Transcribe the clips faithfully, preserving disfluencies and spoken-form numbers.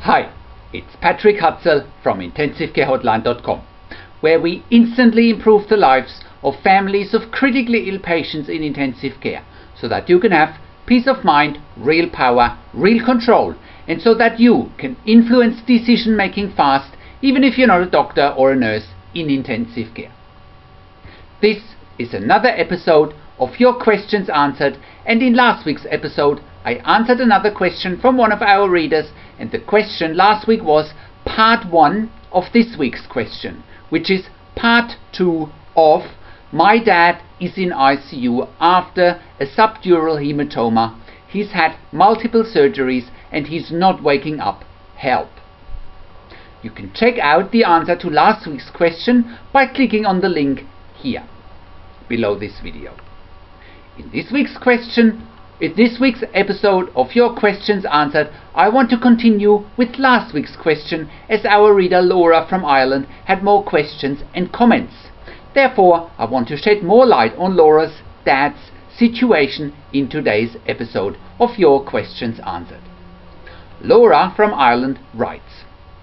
Hi, it's Patrick Hutzel from intensive care hotline dot com, where we instantly improve the lives of families of critically ill patients in intensive care, so that you can have peace of mind, real power, real control, and so that you can influence decision making fast, even if you're not a doctor or a nurse in intensive care. This is another episode of Your Questions Answered, and in last week's episode I answered another question from one of our readers, and the question last week was part one of this week's question, which is part two of My dad is in I C U after a subdural hematoma. He's had multiple surgeries and he's not waking up. Help. You can check out the answer to last week's question by clicking on the link here below this video. In this week's question, in this week's episode of Your Questions Answered, I want to continue with last week's question, as our reader Laura from Ireland had more questions and comments. Therefore, I want to shed more light on Laura's dad's situation in today's episode of Your Questions Answered. Laura from Ireland writes,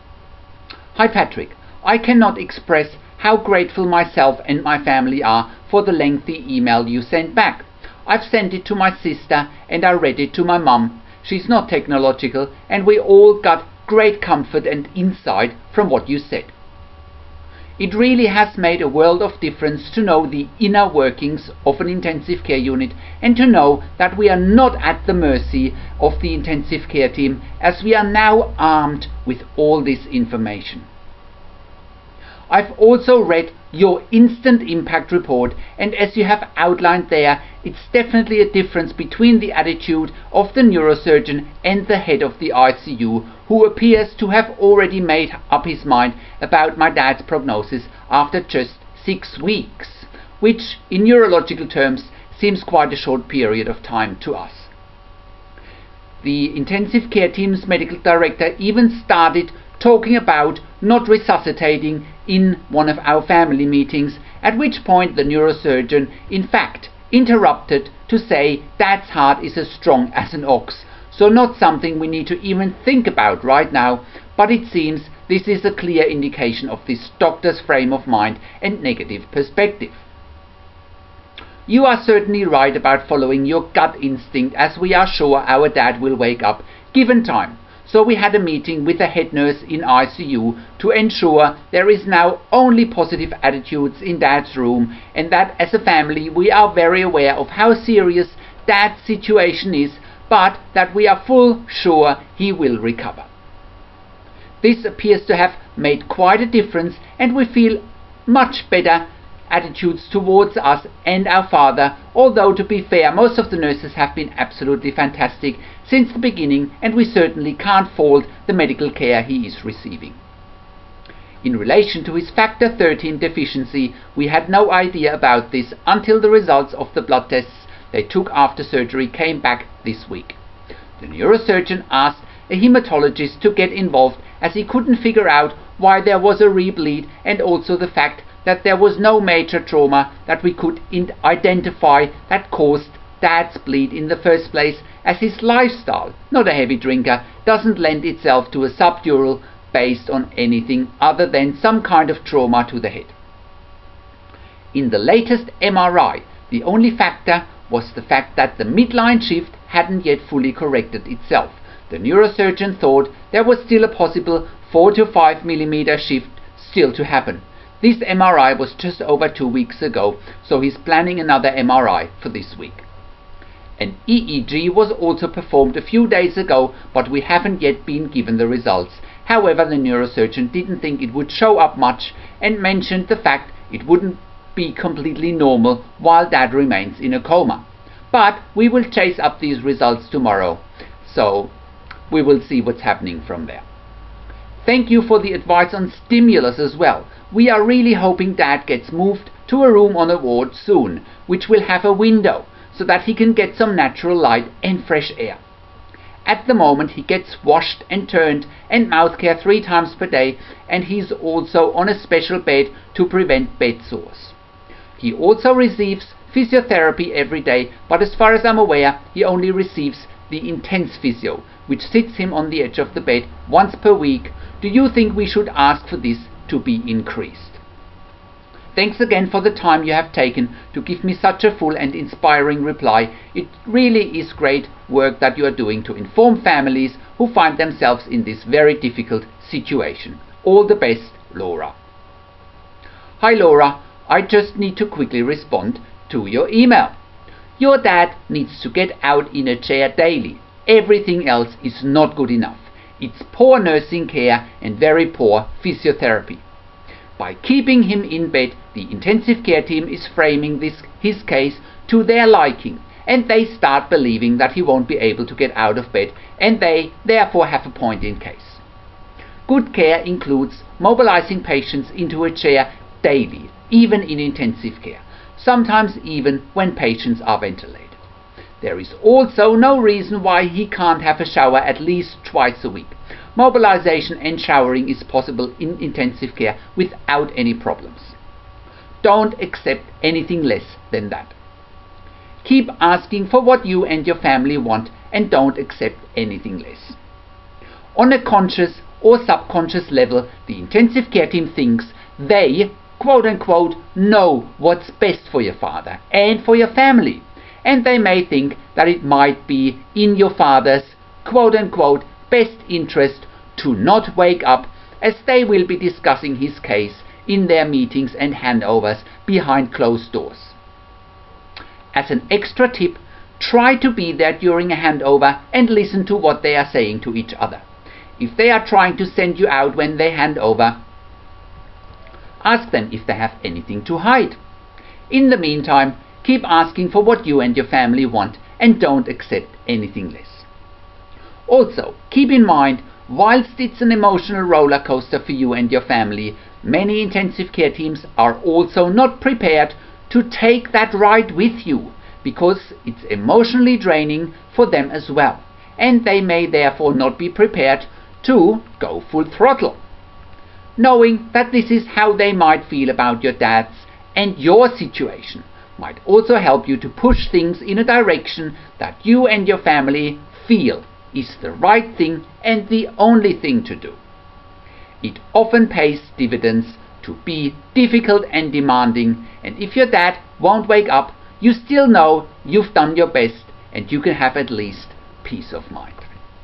Hi Patrick, I cannot express how grateful myself and my family are for the lengthy email you sent back. I've sent it to my sister and I read it to my mum. She's not technological and we all got great comfort and insight from what you said. It really has made a world of difference to know the inner workings of an intensive care unit and to know that we are not at the mercy of the intensive care team, as we are now armed with all this information. I've also read your instant impact report, and as you have outlined there, it's definitely a difference between the attitude of the neurosurgeon and the head of the I C U, who appears to have already made up his mind about my dad's prognosis after just six weeks, which in neurological terms seems quite a short period of time to us. The intensive care team's medical director even started talking about not resuscitating in one of our family meetings, at which point the neurosurgeon in fact interrupted to say Dad's heart is as strong as an ox, so not something we need to even think about right now, but it seems this is a clear indication of this doctor's frame of mind and negative perspective. You are certainly right about following your gut instinct, as we are sure our dad will wake up given time. So we had a meeting with the head nurse in I C U to ensure there is now only positive attitudes in Dad's room, and that as a family we are very aware of how serious Dad's situation is, but that we are full sure he will recover. This appears to have made quite a difference, and we feel much better attitudes towards us and our father, although to be fair, most of the nurses have been absolutely fantastic since the beginning, and we certainly can't fault the medical care he is receiving. In relation to his factor thirteen deficiency, we had no idea about this until the results of the blood tests they took after surgery came back this week. The neurosurgeon asked a hematologist to get involved, as he couldn't figure out why there was a rebleed, and also the fact that there was no major trauma that we could identify that caused Dad's bleed in the first place, as his lifestyle, not a heavy drinker, doesn't lend itself to a subdural based on anything other than some kind of trauma to the head. In the latest M R I, the only factor was the fact that the midline shift hadn't yet fully corrected itself. The neurosurgeon thought there was still a possible four to five millimeter shift still to happen. This M R I was just over two weeks ago, so he's planning another M R I for this week. An E E G was also performed a few days ago, but we haven't yet been given the results. However, the neurosurgeon didn't think it would show up much and mentioned the fact it wouldn't be completely normal while Dad remains in a coma. But we will chase up these results tomorrow, so we will see what's happening from there. Thank you for the advice on stimulus as well. We are really hoping Dad gets moved to a room on a ward soon, which will have a window, so that he can get some natural light and fresh air. At the moment he gets washed and turned and mouth care three times per day, and he's also on a special bed to prevent bed sores. He also receives physiotherapy every day, but as far as I'm aware he only receives the intense physio, which sits him on the edge of the bed once per week, do you think we should ask for this to be increased? Thanks again for the time you have taken to give me such a full and inspiring reply. It really is great work that you are doing to inform families who find themselves in this very difficult situation. All the best, Laura. Hi Laura, I just need to quickly respond to your email. Your dad needs to get out in a chair daily. Everything else is not good enough. It's poor nursing care and very poor physiotherapy. By keeping him in bed, the intensive care team is framing this, his case to their liking, and they start believing that he won't be able to get out of bed, and they therefore have a point in case. Good care includes mobilizing patients into a chair daily, even in intensive care, sometimes even when patients are ventilated. There is also no reason why he can't have a shower at least twice a week. Mobilization and showering is possible in intensive care without any problems. Don't accept anything less than that. Keep asking for what you and your family want and don't accept anything less. On a conscious or subconscious level, the intensive care team thinks they, quote unquote, know what's best for your father and for your family, and they may think that it might be in your father's, quote unquote, best interest to not wake up, as they will be discussing his case in their meetings and handovers behind closed doors. As an extra tip, try to be there during a handover and listen to what they are saying to each other. If they are trying to send you out when they hand over, ask them if they have anything to hide. In the meantime, keep asking for what you and your family want and don't accept anything less. Also, keep in mind, whilst it's an emotional roller coaster for you and your family, many intensive care teams are also not prepared to take that ride with you, because it's emotionally draining for them as well, and they may therefore not be prepared to go full throttle. Knowing that this is how they might feel about your dad's and your situation might also help you to push things in a direction that you and your family feel is the right thing and the only thing to do. It often pays dividends to be difficult and demanding, and if your dad won't wake up, you still know you've done your best and you can have at least peace of mind.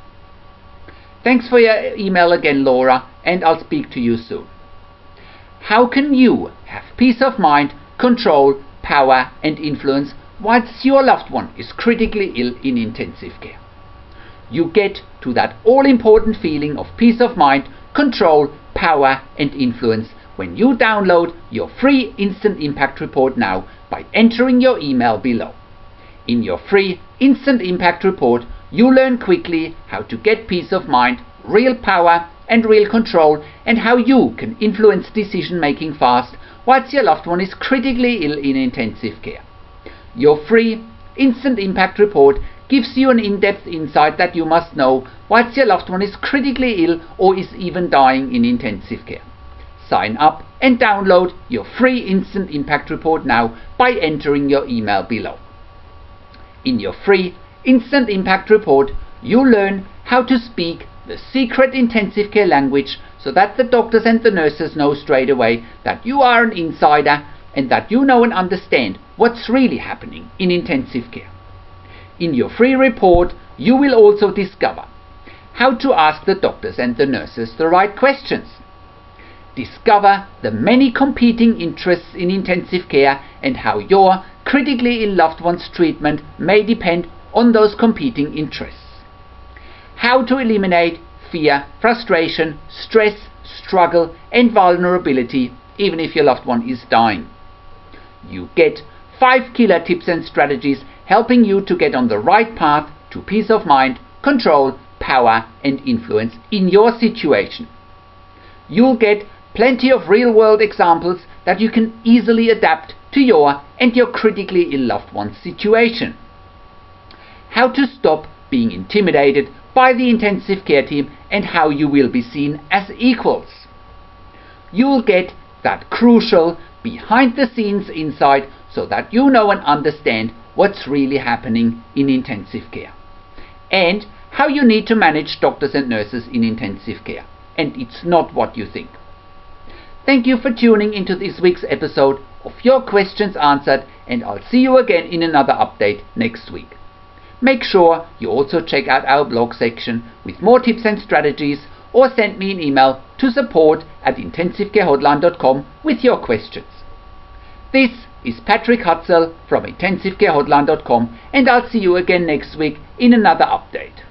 Thanks for your email again, Laura, and I'll speak to you soon. How can you have peace of mind, control, power and influence whilst your loved one is critically ill in intensive care? You get to that all-important feeling of peace of mind, control, power and influence when you download your free Instant Impact Report now by entering your email below. In your free Instant Impact Report, you learn quickly how to get peace of mind, real power and real control, and how you can influence decision making fast whilst your loved one is critically ill in intensive care. Your free Instant Impact Report gives you an in-depth insight that you must know whilst your loved one is critically ill or is even dying in intensive care. Sign up and download your free Instant Impact Report now by entering your email below. In your free Instant Impact Report, you learn how to speak the secret intensive care language so that the doctors and the nurses know straight away that you are an insider and that you know and understand what's really happening in intensive care. In your free report, you will also discover how to ask the doctors and the nurses the right questions. Discover the many competing interests in intensive care and how your critically ill loved one's treatment may depend on those competing interests. How to eliminate fear, frustration, stress, struggle and vulnerability even if your loved one is dying. You get five killer tips and strategies helping you to get on the right path to peace of mind, control, power and influence in your situation. You'll get plenty of real-world examples that you can easily adapt to your and your critically ill loved one's situation. How to stop being intimidated by the intensive care team and how you will be seen as equals. You'll get that crucial behind-the-scenes insight so that you know and understand what's really happening in intensive care, and how you need to manage doctors and nurses in intensive care. And it's not what you think. Thank you for tuning into this week's episode of Your Questions Answered, and I'll see you again in another update next week. Make sure you also check out our blog section with more tips and strategies, or send me an email to support at intensivecare-hotline dot com with your questions. This is Patrick Hutzel from intensivecare hotline dot com, and I'll see you again next week in another update.